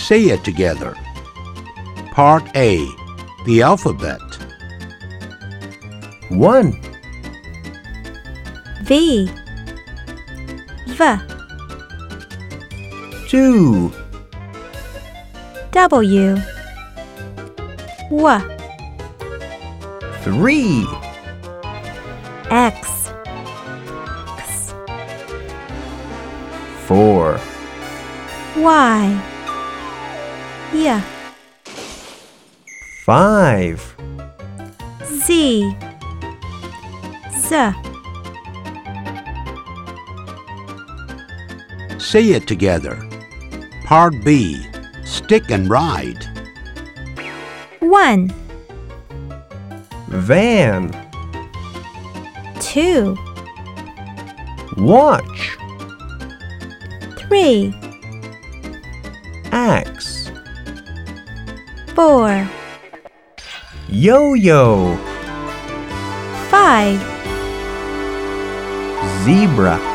Say it together. Part A. The alphabet. 1, V, V, 2, W, W, 3, X, X, 4, Y, Y, 5, Z, Z. Say it together. Part B. Stick and ride. 1, van, 2, watch, 3, axe, 4, yo-yo, 5, zebra,